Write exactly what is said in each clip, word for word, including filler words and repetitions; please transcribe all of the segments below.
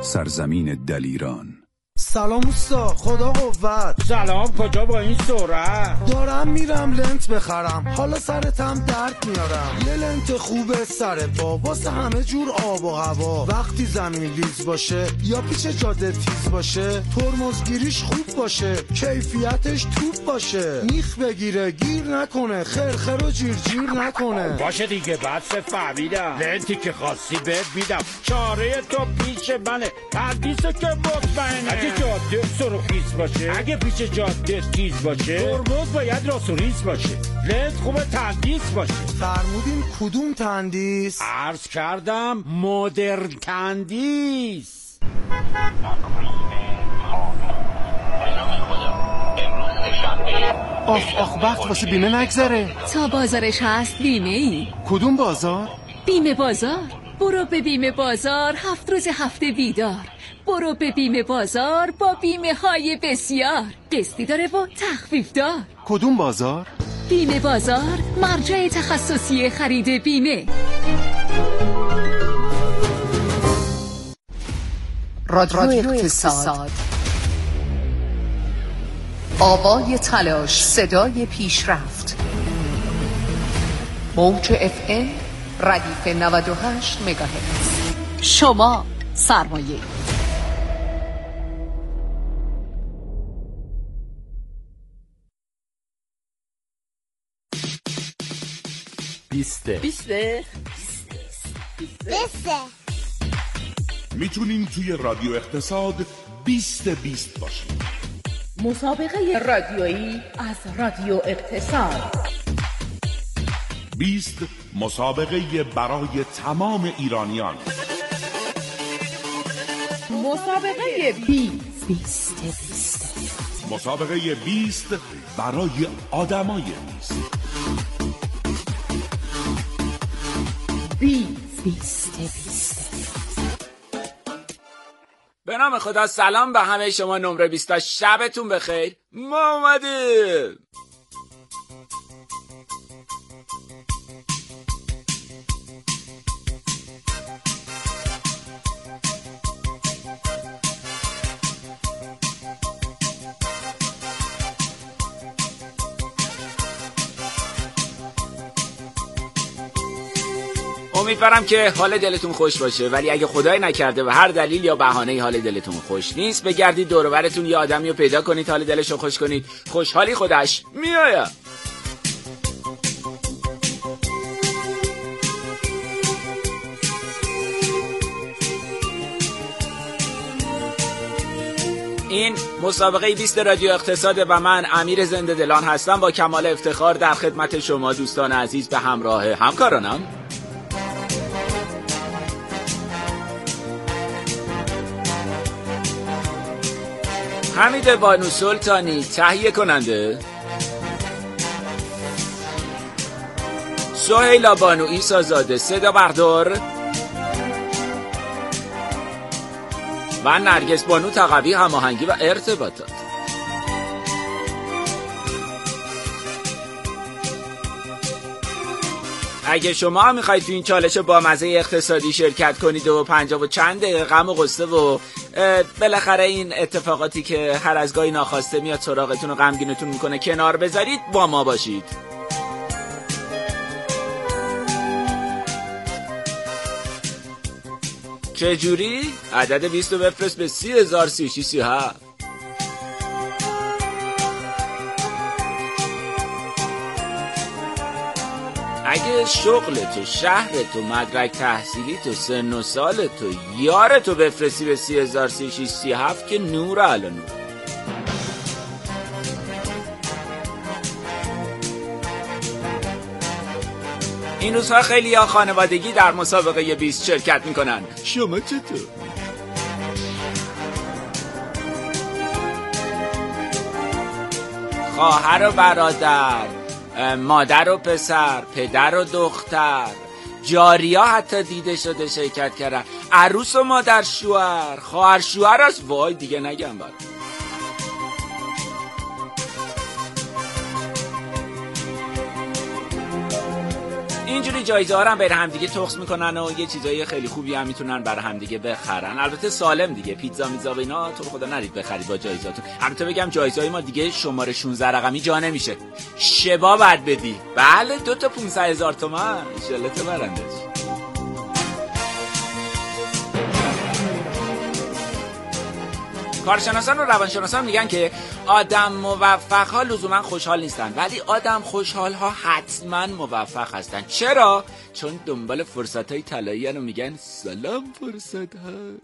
سرزمین دلیران. سلام اوستا، خدا قوت. سلام، کجا با این سرعت؟ دارم میرم لنت بخرم، حالا سرتم درد میارم. یه لنت خوبه سر پا واسه همه جور آب و هوا. وقتی زمین لیز باشه یا پیچ جاده تیز باشه، ترمزگیریش خوب باشه، کیفیتش توپ باشه، میخ بگیره گیر نکنه، خرخر و جیر جیر نکنه. باشه دیگه، بس فهمیدم. لنتی که خواستی بهت میدم، چاره تو پیش منه، تندیسه که مطمئنه. اگه جاده سرخیز باشه، اگه پیچ جاده تیز باشه، ترمز باید راست و ریز باشه، لنت خوبه تندیس باشه. فرمودین کدوم تندیس؟ عرض کردم مدرن تندیس. آخ آخ وقت واسه بیمه نگذره. تا بازارش هست بیمه ای. کدوم بازار؟ بیمه بازار. برو به بیمه بازار، هفت روز هفته بیدار. برو به بیمه بازار با بیمه های بسیار، قسطی داره و تخفیف دار. کدوم بازار؟ بیمه بازار، مرجع تخصصی خرید بیمه. رادیو اقتصاد، آوای تلاش، صدای پیشرفت. موج اف ام ردیف نود و هشت مگاهرتز. شما سرمایه. بیسته بیسته بیسته میتونین توی رادیو اقتصاد بیست بیست باشین. مسابقه رادیویی از رادیو اقتصاد. بیست مسابقه برای تمام ایرانیان. مسابقه بیست بیست بیست مسابقه بیست برای آدمای بیست. بیست بیست بیست. به نام خدا. سلام به همه شما. نمره بیست، شبتون بخیر. ما اومدیم. امیدوارم که حال دلتون خوش باشه، ولی اگه خدای نکرده و هر دلیل یا بهانه‌ای حال دلتون خوش نیست، بگردید دور و برتون یه آدمی رو پیدا کنید حال دلشو خوش کنید. خوشحالی خودش میآید. این مسابقه بیست رادیو اقتصاد و من امیر زنده دلان هستم، با کمال افتخار در خدمت شما دوستان عزیز به همراه همکارانم. حمید بانو سلطانی تهیه کننده، سهیلا بانو عیسی زاده صدا بردار و نرگس بانو تقوی هماهنگی و ارتباطات. اگه شما هم میخواید تو این چالش با مزه اقتصادی شرکت کنید و پنجاه و چند دقیقه غم و غصه و بالاخره این اتفاقاتی که هر از گاهی ناخواسته میاد سراغتون و غمگینتون میکنه کنار بذارید، با ما باشید. چجوری؟ عدد بیست رو بفرست به سی هزار سی و شش سی و هفت. اگه شغلت و شهرت و مدرک تحصیلیت و سن و سالت و یارت رو بفرستی به سی هزار سی و شش سی و هفت که نور علا نور. این روزها خیلی ها خانوادگی در مسابقه بیست شرکت میکنن. شما چطور؟ خواهر و برادر، مادر و پسر، پدر و دختر، جاریا حتی دیده شده شرکت کردن، عروس و مادر شوهر، خواهر شوهر است. وای دیگه نگم برد. اینجوری جایزه ها رو هم برای همدیگه تخص میکنن و یه چیزای خیلی خوبی هم میتونن برای همدیگه بخرن. البته سالم دیگه، پیتزا میزا و اینا تو خدا نرید بخرید با جایزاتون. البته بگم جایزه های ما دیگه شماره شانزده رقمی جا نمیشه، شبا بعد بدی. بله دو تا پانصد هزار تومان ان شاءالله تو برنده شی. کارشناسان و روانشناسان میگن که آدم موفق ها لزوما خوشحال نیستن، ولی آدم خوشحال ها حتما موفق هستن. چرا؟ چون دنبال فرصت های طلایی هستن و میگن سلام فرصت ها.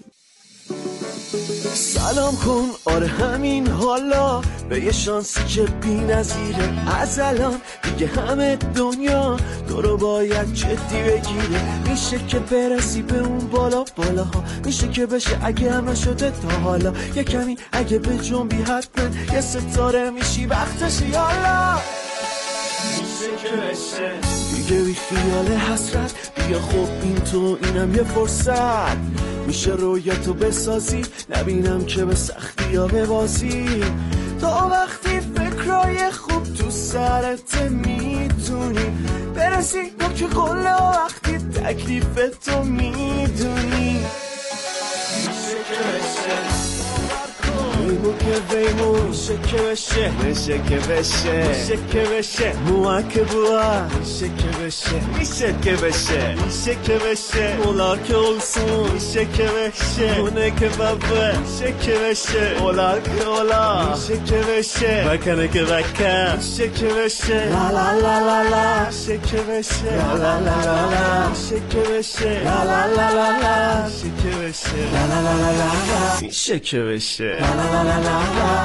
سلام کن آره همین حالا به یه شانسی که بی نظیره، از الان دیگه همه دنیا تو رو باید جدی بگیره. میشه که برسی به اون بالا بالاها، میشه که بشه اگه هم نشده تا حالا، یه کمی اگه به جنبی حتما یه ستاره میشی وقتش یالا. میشه که بشه دیگه بی خیال حسرت، دیگه خب این تو اینم یه فرصت، میشه رویاتو بسازی نبینم که به سختی ها ببازی. تا وقتی فکرای خوب تو سرت میدونی برسی نوک قله و وقتی تکلیفتو میدونی. میشه که بشه ویمو که ویمو، میشه که بشه میشه که بشه میشه که بشه موها که بوا، میشه که بشه میشه که بشه میشه که بشه مولا که olsun، میشه که بشه مونه که بابا، میشه که بشه اولا که اولا، میشه که بشه بکنه که بکن، میشه که بشه لا لا لا لا لا، میشه که بشه لا لا لا لا لا، میشه که بشه لا لا لا لا لا، میشه که بشه لا لا لا لا لا، میشه که بشه لا لا لا لا لا.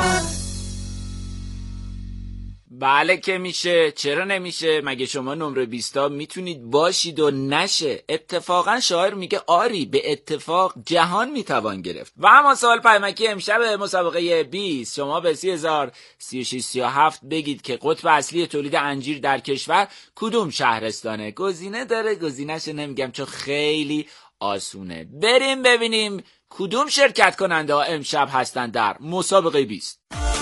بله که میشه، چرا نمیشه؟ مگه شما نمره بیستا میتونید باشید و نشه؟ اتفاقا شاعر میگه آری به اتفاق جهان میتوان گرفت. و اما سوال پیمکی امشب مسابقه بیست، شما به سی هزار سی و شش سی و هفت بگید که قطب اصلی تولید انجیر در کشور کدوم شهرستانه؟ گزینه داره، گزینه‌شو نمیگم چون خیلی آسونه. بریم ببینیم کدوم شرکت کننده ها امشب هستن در مسابقه بیست.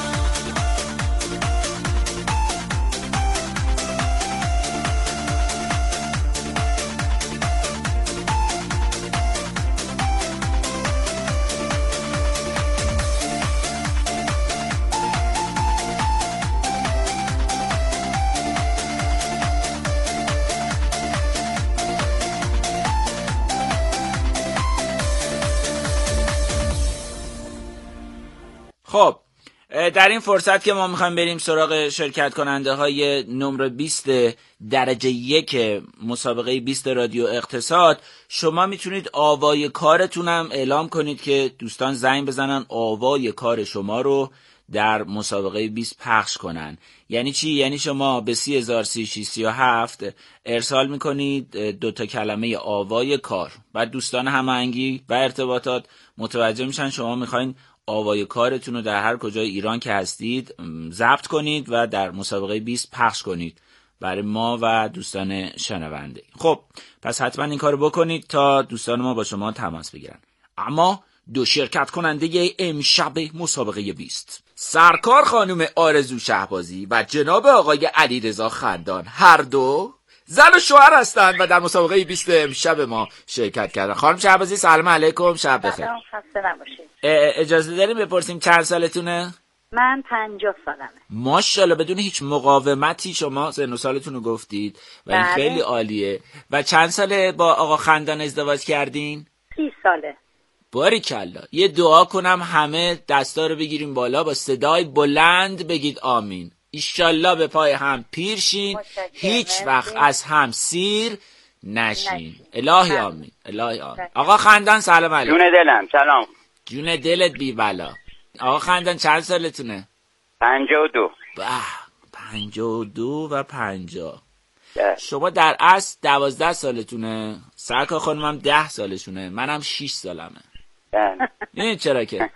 خب در این فرصت که ما میخوایم بریم سراغ شرکت کننده های نمره بیست درجه یک مسابقه بیست رادیو اقتصاد، شما میتونید آوای کارتونم اعلام کنید که دوستان زنگ بزنن آوای کار شما رو در مسابقه بیست پخش کنن. یعنی چی؟ یعنی شما به سی هزار سی و شش سی و هفت ارسال میکنید دو تا کلمه آوای کار، بعد دوستان هماهنگی و ارتباطات متوجه میشن شما میخواین آوای کارتون رو در هر کجای ایران که هستید ضبط کنید و در مسابقه بیست پخش کنید برای ما و دوستان شنونده. خب پس حتما این کارو بکنید تا دوستان ما با شما تماس بگیرن. اما دو شرکت کننده امشب مسابقه بیست، سرکار خانم آرزو شهبازی و جناب آقای علیرضا خندان، هر دو زن و شوهر هستند و در مسابقه بیست امشب ما شرکت کردن. خانم شهبازی سلام علیکم، شب بخیر. سلام، خسته نباشید. اجازه داریم بپرسیم چند سالتونه؟ من پنجاه سالمه. ماشاءالله بدون هیچ مقاومتی شما سن و سالتون رو گفتید و این بله. خیلی عالیه. و چند ساله با آقا خندان ازدواج کردین؟ سی ساله. باریکلا. یه دعا کنم همه دستا رو بگیریم بالا با صدای بلند بگید آمین. ایشالله به پای هم پیر شین، هیچ وقت از هم سیر نشین. الهی آمین، الهی آمین. آقا خندان سلام علیکم. جون دلم سلام. جون دلت بی بلا. آقا خندان چند سالتونه؟ پنجاه و دو. به پنجاه و دو و پنجاه. شما در اصل دوازده سالتونه، سرکار خانمم ده سالشونه، منم شیش سالمه. میدونید چرا که؟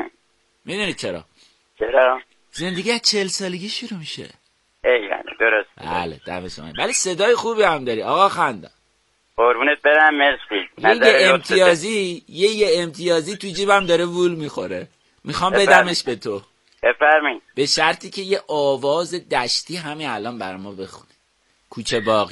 میدونید چرا؟ چرا؟ زندگی از چهل سالگی شروع میشه. ای درست. بله دم شما. ولی صدای خوبی هم داری آقا خندان. قربونت برم، مرسی. یه امتیازی یه یه امتیازی تو جیبم داره وول میخوره، میخوام بدمش به تو. بفرمایید. به شرطی که یه آواز دشتی همین الان بر ما بخونی. کوچه باقی.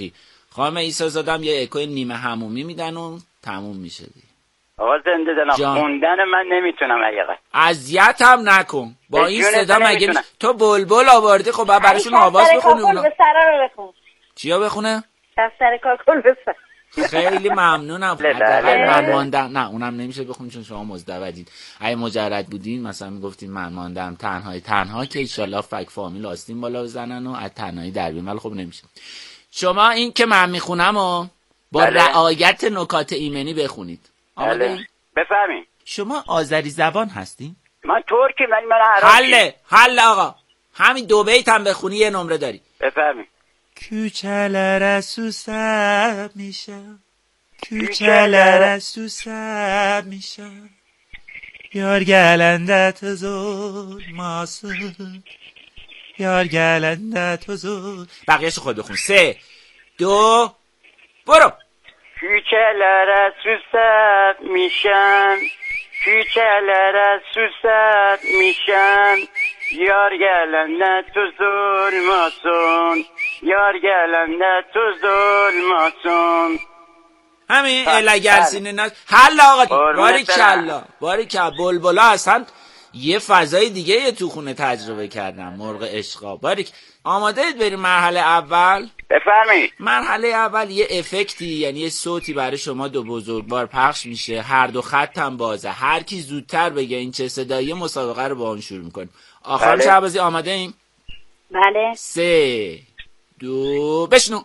خانم عیسی زادم یه اکوی نیمه همومی میدن و تموم میشه دیگه. آقا زنده دلم خوندن من نمیتونم حقیقت. اذیت هم نکن با این صدا مگه می... تو بلبل آوردی خب بعد براشون آواز بخونی اونا. به سرا رو بخون. چیا بخونه؟ دفتر کاکل بسر. خیلی ممنونم. حداقل من ماندم. نه اونم نمیشه بخونید چون شما مزدودید. اگه مجرد بودین مثلا میگفتین من ماندم تنهایی تنها که ان شاءالله فک فامیل آستین بالا بزنن و از تنهایی در بیان، ولی خب نمیشه. شما این که من میخونم و با بله. رعایت نکات ایمنی بخونید. بله. بفهمین. شما آذری زبان هستین؟ من ترکی من من عربی. حله حله آقا. همین دو بیت هم بخونی یه نمره داری. بفهمین. کوچه‌لر سوسم میشم، کوچه‌لر سوسم میشم، یار گلندت زور ماسون، یار گلندت زور. بقیه‌اش خود بخون. سه دو برو. کوچه‌لر سوسم میشم، کوچه‌لر سوسم میشم، یار گلنده تو ظلماتون، یار گلنده تو ظلماتون. همین الگر سینه ناز. حل آقا باری کلا باری کلا بلبلا اصلا یه فضای دیگه یه تو خونه تجربه کردم. مرغ عشقا باریک. آماده اید بریم مرحله اول؟ بفرمایید. مرحله اول یه افکتی یعنی یه صوتی برای شما دو بزرگوار پخش میشه، هر دو خط هم بازه، هر کی زودتر بگه این چه صداییه مسابقه رو با اون شروع میکنیم. آخر بله. شهبازی آماده ایم؟ بله. سه دو بشنو.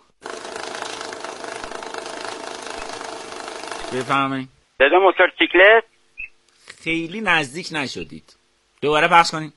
بفهمین صدا موتورسیکلت. خیلی نزدیک نشدید. دوباره پخش کنیم.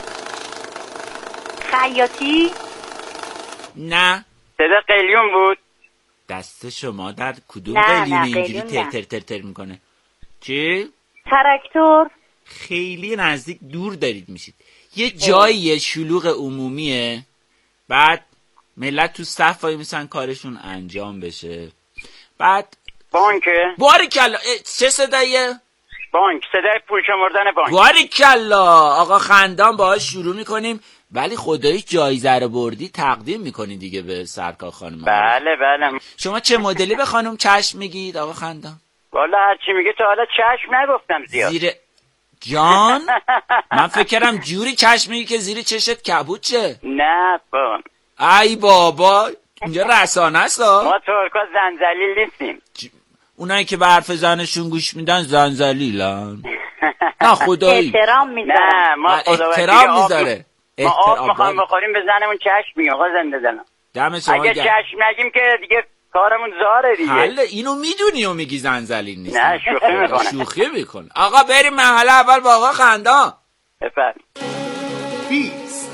خیاطی. نه. صدا قلیون بود. دست شما در کدوم قلیون اینجوری تر تر تر تر میکنه؟ چی؟ تراکتور. خیلی نزدیک دور دارید میشید. یه جایی شلوغ عمومیه، بعد ملت تو صف وای میسن کارشون انجام بشه، بعد بانکه. باریکلا. چه صداییه؟ بانک. صدای پول شمردن بانک. باریکلا. آقا خندان باهاش شروع میکنیم، ولی خدایی جایزه رو بردی تقدیم میکنی دیگه به سرکار خانم. بله بله. شما چه مدلی به خانم چشم میگید آقا خندان؟ والا هر چی میگه تا حالا چشم نگفتم زیاد. زیر جان من فکرم جوری چشم میگی که زیر چشت کبوچه. نه بابا. ای بابا اینجا رسانه است. ما ترکا زنزلیل نیستیم. ج... اونایی که به حرف زنشون گوش میدن زنزلیلن. نه خدایی احترام میذاره. نه ما احترام میذاره. ما آب میخوایم بخوریم به زنمون چشم میگه آقا زنده زنم. دم شما اگه چشم نگیم که دیگه کارمون زاره دیگه. حله اینو میدونی و میگی زنزلیل نیست. نه شوخی میکنه. شوخی میکنه. آقا بریم مرحله اول با آقا خندان. بفرمایید. بیست.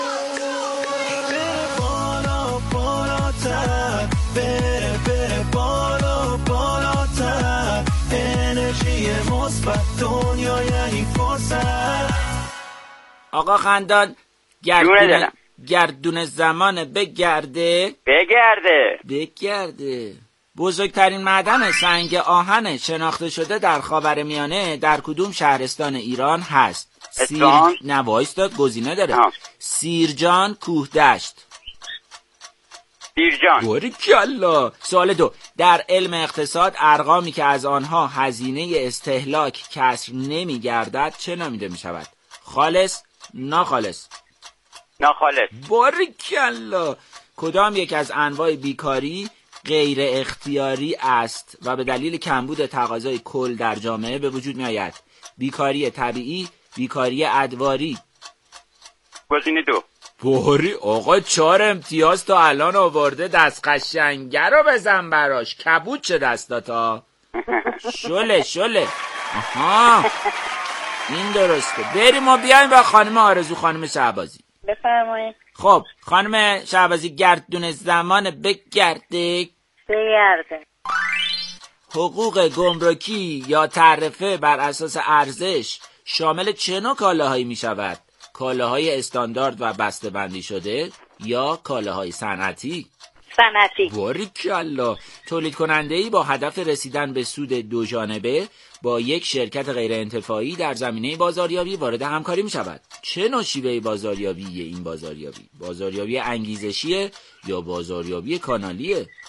بره بالا بالاتر، بره بره بالا بالاتر، انرژی مثبت دنیا یعنی فرصت. آقا خندان گردون گردون زمان بگرده بگرده بگرده بزرگترین معدن سنگ آهن شناخته شده در خاورمیانه در کدوم شهرستان ایران هست؟ سیر نه وایستاد گزینه داره. ها. سیرجان، کوهدشت. سیرجان. باریکلا. سوال دو. در علم اقتصاد ارقامی که از آنها هزینه استهلاک کسر نمی گردد چه نامیده می شود؟ خالص، ناخالص. ناخالص. باریکلا. کدام یک از انواع بیکاری غیر اختیاری است و به دلیل کمبود تقاضای کل در جامعه به وجود می آید؟ بیکاری طبیعی، بیکاری ادواری. گزینه دو. باری آقا چهار امتیاز تا الان آورده، دست قشنگه رو بزن براش. کبود چه دستاتا. شله شله. آها این درسته. بریم ما بیایم با خانم آرزو خانم شهبازی. بفرمایید. خب خانم شهبازی گردون زمان بگرده بگرده. حقوق گمرکی یا تعرفه بر اساس ارزش شامل چه نوع کالاهایی می شود؟ کالاهای استاندارد و بسته بندی شده یا کالاهای صنعتی؟ صنعتی. باریکلا. تولید کننده‌ای با هدف رسیدن به سود دو جانبه با یک شرکت غیر انتفاعی در زمینه بازاریابی وارد همکاری می شود. چه نوع شیوه بازاریابی این بازاریابی؟ بازاریابی انگیزشیه یا بازاریابی کانالیه؟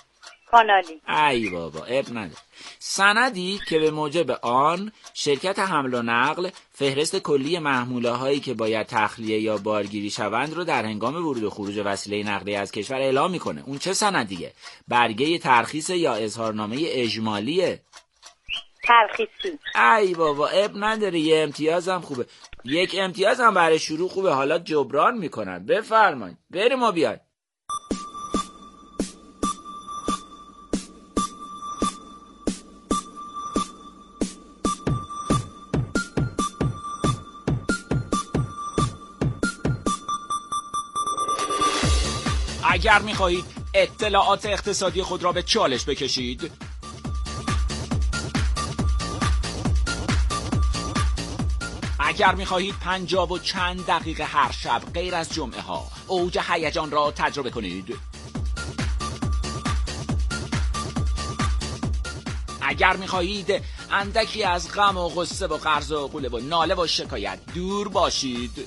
کانالی. ای بابا اب نداره. سندی که به موجب آن شرکت حمل و نقل فهرست کلی محموله هایی که باید تخلیه یا بارگیری شوند رو در هنگام ورود و خروج وسیله نقلیه از کشور اعلام میکنه. اون چه سندیه؟ برگه ترخیص یا اظهارنامه اجمالیه؟ ترخیصی. ای بابا اب نداره، یه امتیاز هم خوبه. یک امتیاز هم برای شروع خوبه، حالا جبران میکنن. بفرمایید بریم ما بیاید. اگر می‌خواهید اطلاعات اقتصادی خود را به چالش بکشید، اگر می‌خواهید پنجاه و چند دقیقه هر شب غیر از جمعه ها اوج هیجان را تجربه کنید، اگر می‌خواهید اندکی از غم و غصه و قرض و قوله و ناله و شکایت دور باشید،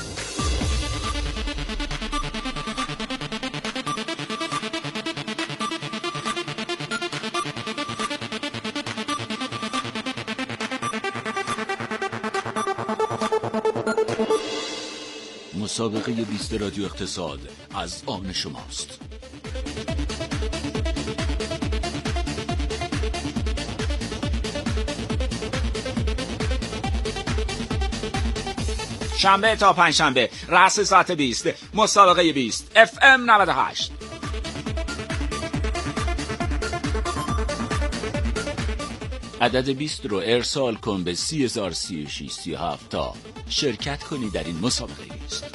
مسابقه بیست رادیو اقتصاد از آن شماست. شنبه تا پنجشنبه رأس ساعت بیست، مسابقه بیست اف ام نود و هشت. عدد بیست رو ارسال کن به سی هزار سی و شش سی و هفت تا شرکت کنی در این مسابقه بیست.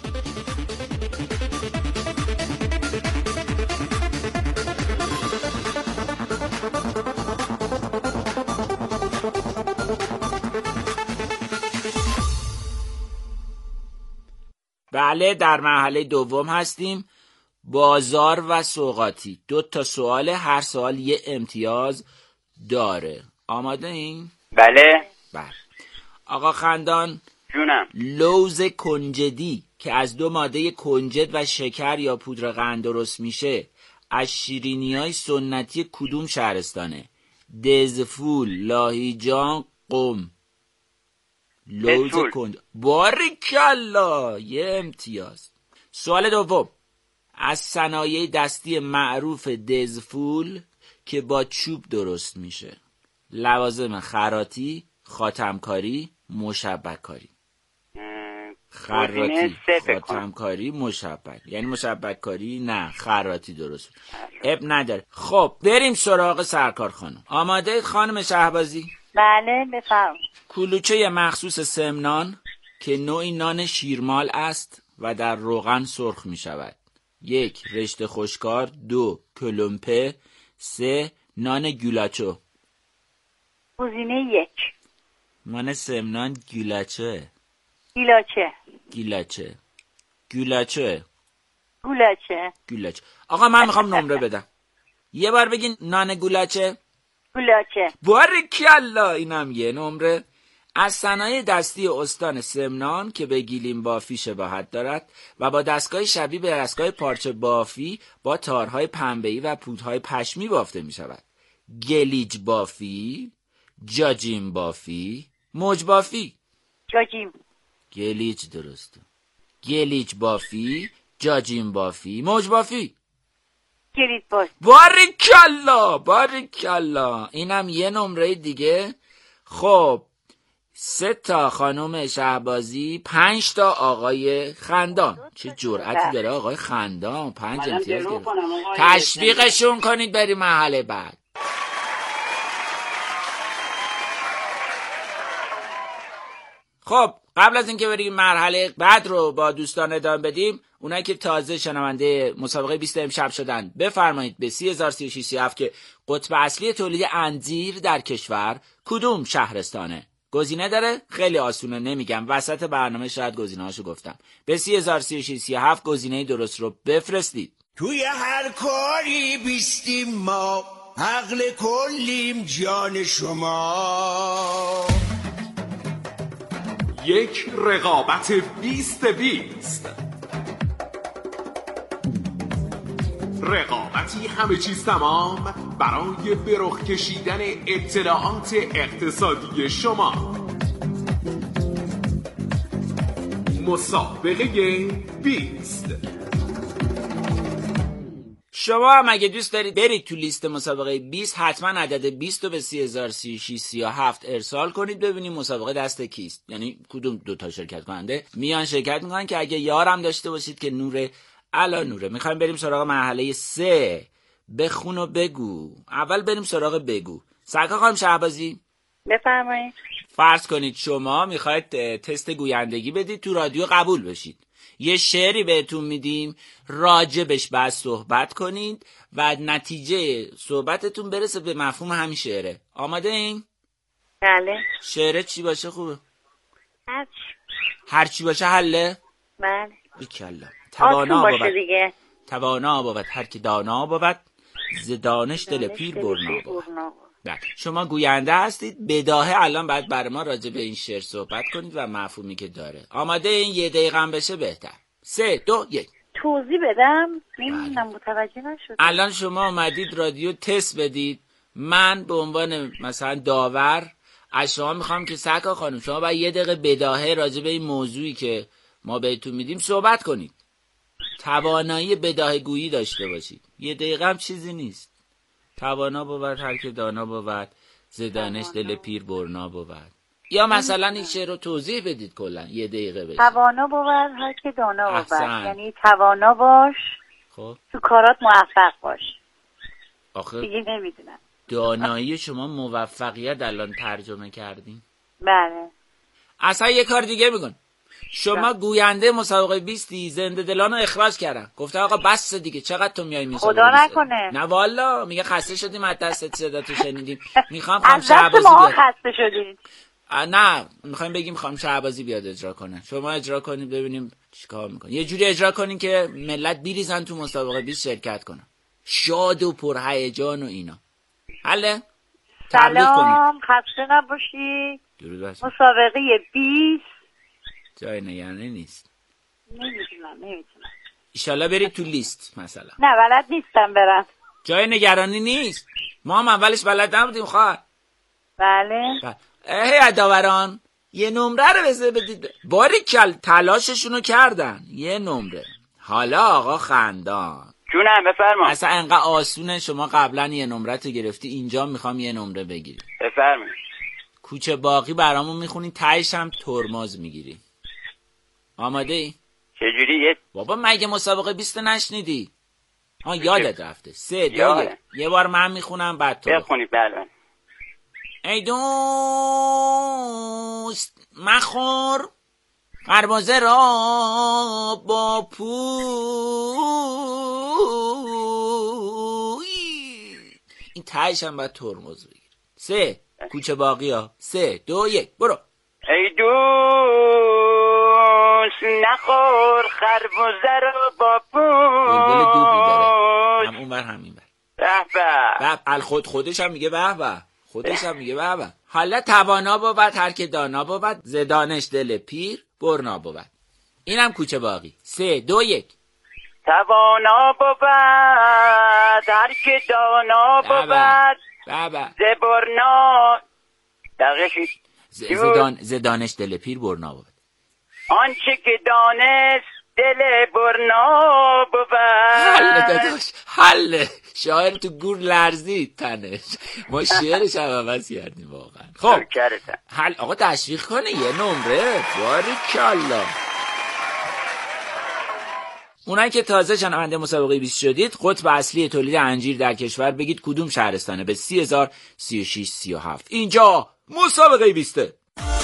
بله، در مرحله دوم هستیم، بازار و سوغاتی. دو تا سوال، هر سوال یه امتیاز داره. آماده این؟ بله. بله. آقا خندان، جونم. لوز کنجدی که از دو ماده کنجد و شکر یا پودر قند درست میشه از شیرینی‌های سنتی کدوم شهرستانه؟ دزفول، لاهیجان، قم. لوز کنجد. باریکلا، یه امتیاز. سوال دوم، از صنایع دستی معروف دزفول که با چوب درست میشه، لوازم خراطی، خاتمکاری، مشبککاری. خراطی، خاتمکاری، مشبک. یعنی مشبککاری نه، خراطی درست. اب نداره. خب بریم سراغ سرکار خانم. آماده خانم شهبازی؟ بله بفرمایید. کلوچه مخصوص سمنان که نوعی نان شیرمال است و در روغن سرخ می شود. یک، رشته خشکار. دو، کلمپه. سه، نان گولاچو. گزینه یک. نان سمنان گولاچه. گولاچه. گولاچه. گولاچه. گولاچه. گولاچه. آقا من میخوام نمره بدم. یه بار بگین نان گولاچه. گولاچه. باریکلا، اینم یه نمره. از صنایع دستی استان سمنان که به گیلیم بافی شباهت دارد و با دستگاه شبیه به دستگاه پارچه بافی با تارهای پنبه‌ای و پودهای پشمی بافته می شود. گلیج بافی، جاجیم بافی، موج بافی. جاجیم. گلیج درسته. گلیج بافی، جاجیم بافی، موج بافی. گلیج بافی. باریکلا، باریکلا. اینم یه نمره دیگه. خب سه تا خانم شهبازی، پنج تا آقای خندان. چه جرأتی داره آقای خندان، پنج امتیاز گرفت. تشویقشون کنید بریم مرحله بعد. خب قبل از اینکه بریم مرحله بعد رو با دوستان ادامه بدیم، اونایی که تازه شنونده مسابقه بیست امشب شدن بفرمایید به سی هزار سی و شش سی و هفت که قطب اصلی تولید انجیر در کشور کدوم شهرستانه؟ گزینه داره؟ خیلی آسونه، نمیگم، وسط برنامه شاید گزینه هاشو گفتم. به سی هزار سی و شش سی و هفت گزینه درست رو بفرستید. توی هر کاری بیستیم ما، عقل کلیم جان شما. یک رقابت بیست بیست. رقابتی همه چیز تمام برای به رخ کشیدن اطلاعات اقتصادی شما. مسابقه بیست. شما هم اگه دوست دارید برید تو لیست مسابقه بیست، حتما عدد بیست رو به سی هزار و سی و شش سی و هفت ارسال کنید ببینیم مسابقه دست کیست، یعنی کدوم دوتا شرکت کننده میان شرکت میکنن که اگه یارم داشته باشید که نوره علا نوره. میخوایم بریم سراغ مرحله سه، بخون و بگو. اول بریم سراغ بگو. سرکار خانم شهبازی بفرمایید. فرض کنید شما میخواید تست گویندگی بدید، تو رادیو قبول بشید. یه شعری بهتون میدیم، راجبش بعد صحبت کنید و نتیجه صحبتتون برسه به مفهوم همین شعره. آماده این؟ بله. شعره چی باشه خوبه؟ هرچی هر چی باشه حله؟ بله. بیکلا. توانا باشه دیگه. توانا بود هر کی دانا بود، ز دانش دل پیر برنا بود. بله. شما گوینده هستید، بداهه الان باید برای ما راجع به این شعر صحبت کنید و مفهومی که داره. آماده این؟ یه دقیقه هم بشه بهتر. سه دو یک. توضیح بدم؟ نمیدونم متوجه نشدم. الان شما اومدید رادیو تست بدید، من به عنوان مثلا داور از شما میخوام که سرکار خانم شما باید یه دقیقه بداهه راجع به این موضوعی که ما بهتون میدیم صحبت کنید. توانایی بداهه گویی داشته باشید. یه دقیقه هم چیزی نیست. توانا بود هر که دانا بود، ز دانش دل پیر برنا بود. یا مثلا این شعر رو توضیح بدید کلا یه دقیقه بشه. توانا بود هر که دانا بود، یعنی توانا باش، خب تو کارات موفق باش. آخه دیگه نمیدونم. دانایی شما موفقیت الان ترجمه کردین؟ بله. اصلا یه کار دیگه میگن. شما گوینده مسابقه بیستی، زنده دلانو اخراج کردن، گفته آقا بس دیگه، چقدر تو میای مسابقه خدا نکنه. نه والا میگه خسته شدیم از دست صدا تو شنیدیم، میخوام خانم شهبازی بیاد. خسته شدید؟ نه میخوایم بگیم خانم شهبازی بیاد اجرا کنه. شما اجرا کنید ببینیم چیکار میکنه. یه جوری اجرا کنین که ملت بریزن تو مسابقه بیست شرکت کنن، شاد و پرهیجان و اینا. حله؟ سلام، خسته نباشی. درود بر مسابقه بیست جای نگرانی نیست. نمیدونم نمیدونم. ایشالله برید تو لیست مثلا. نه بلد نیستم برم. جای نگرانی نیست. ما هم اولش بلد نبودیم خواهر. بله. هی داوران یه نمره رو بذار بدید. باریکل تلاششونو کردن. یه نمره. حالا آقا خندان. جونم بفرما. اصلا انقدر آسونه شما قبلا یه نمره تو گرفتی، اینجا میخوام یه نمره بگیری. بفرما. کوچه باقی برامون میخونی، تهش هم ترمز میگیری. آماده ای؟ چجوریه؟ بابا مگه مسابقه بیست نشنیدی؟ ها یادت رفته. سه دو یک. یه بار من میخونم بعد تو بخونی. بله. ای دوست مخور خربزه را با پوی. این تایش هم باید ترمز بگیر. سه کوچه باقی ها. سه دو یک برو. ای دوست نخور خربزه را با پوی. بلبل دوبی داره، هم اون بر هم این بر. به به به خود خودش هم میگه به به، خودش هم میگه به به. حالا توانا بود هر که دانا بود، ز دانش دل پیر برنا بود. اینم کوچه باقی. سه دو یک. توانا بود هر که دانا بود، به به ز برنا دقیقی ز دان ز دانش دل پیر برنا بود. آنچه که دانست دل برنا بود. حله داداش حله. شاعر تو گور لرزید تنش. ما شعرش هم عوض کردیم واقعا. خب حل آقا تشویق کنه یه نمره. باریکالله. اونایی که تازه شنونده مسابقه بیست شدید، قطب اصلی تولید انجیر در کشور بگید کدوم شهرستانه به سی هزار سی و شش سی و هفت. اینجا مسابقه بیسته.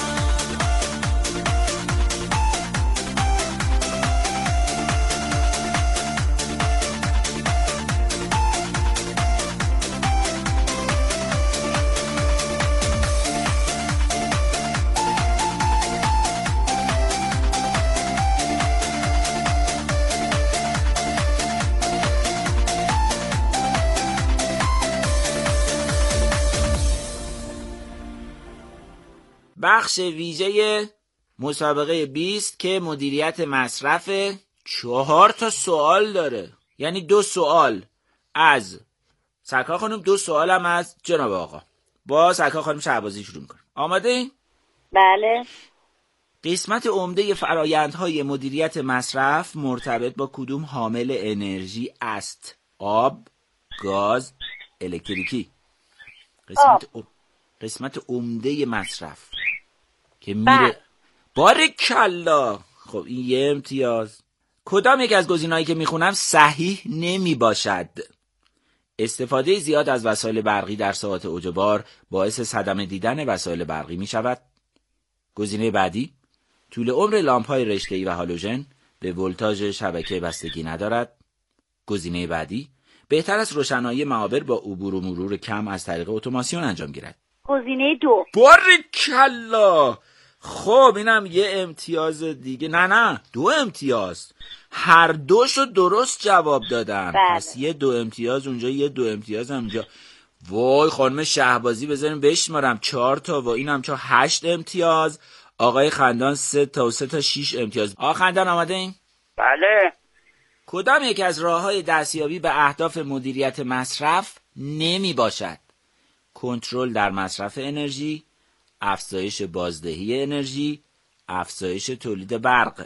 بخش ویژه مسابقه بیست که مدیریت مصرف، چهار تا سوال داره. یعنی دو سوال از سرکار خانم، دو سوالم از جناب آقا. با سرکار خانم شهبازی شروع میکنم. آماده این؟ بله. قسمت عمده فرآیندهای مدیریت مصرف مرتبط با کدوم حامل انرژی است؟ آب، گاز، الکتریکی. قسمت ام... قسمت عمده مصرف که میره بارکالله. خب این یه امتیاز. کدام یک از گزینه‌هایی که میخونم صحیح نمی باشد؟ استفاده زیاد از وسایل برقی در ساعات اوج و بار باعث صدمه دیدن وسایل برقی می شود. گزینه بعدی، طول عمر لامپ‌های رشته‌ای و هالوژن به ولتاژ شبکه بستگی ندارد. گزینه بعدی، بهتر است روشنایی معابر با عبور و مرور کم از طریق اتوماسیون انجام گیرد. گزینه دو. بارکالله. خب اینم یه امتیاز دیگه. نه نه دو امتیاز. هر دوشو درست جواب دادن. بله. پس یه دو امتیاز اونجا، یه دو امتیاز اونجا. وای خانم شهبازی بذاریم بشمارم. چهار تا و اینم چهار، هشت امتیاز. آقای خندان سه تا و سه تا شیش امتیاز. آقا خندان آماده این؟ بله. کدام یک از راه‌های دستیابی به اهداف مدیریت مصرف نمی باشد؟ کنترل در مصرف انرژی، افزایش بازدهی انرژی، افزایش تولید برق.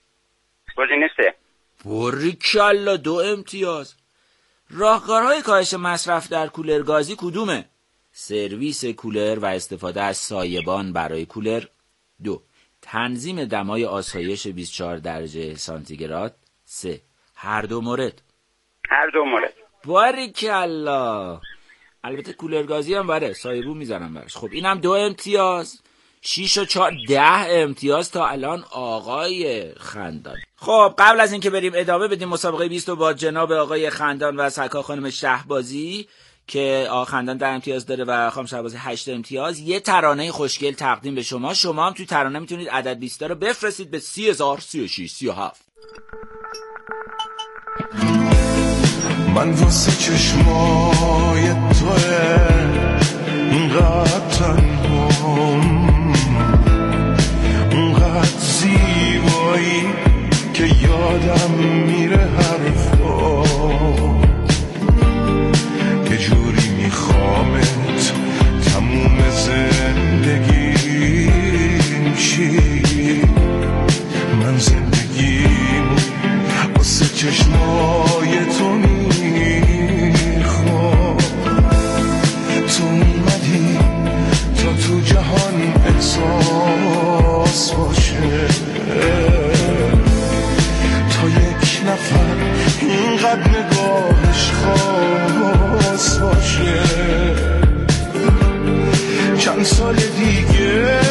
گزینه سه. باریکالله، دو امتیاز. راهکارهای کاهش مصرف در کولر گازی کدومه؟ سرویس کولر و استفاده از سایبان برای کولر. دو، تنظیم دمای آسایش بیست و چهار درجه سانتیگراد. سه، هر دو مورد. هر دو مورد. باریکالله. البته کولر گازی هم بره، سایبون میزنم برش. خب اینم دو امتیاز. شیش و چهار، ده امتیاز تا الان آقای خندان. خب قبل از اینکه بریم ادامه بدیم مسابقه بیست با جناب آقای خندان و سرکار خانم شهبازی که آقا خندان ده امتیاز داره و خانم شهبازی هشت امتیاز، یه ترانه خوشگل تقدیم به شما. شما هم توی ترانه میتونید عدد بیست رو بفرستید به سی هزار، سی و شش، سی و هفت. من واسه چشمای توه اونقدر تنهام، اونقدر زیبایی که یادم میره حرفا، یه جوری میخوامت تموم زندگیم شی. من زندگیم واسه چشمای تو میخوام. تو اومدی تا تو جهان احساس باشه، تا یک نفر اینقدر نگاهش خاص باشه. چند سال دیگه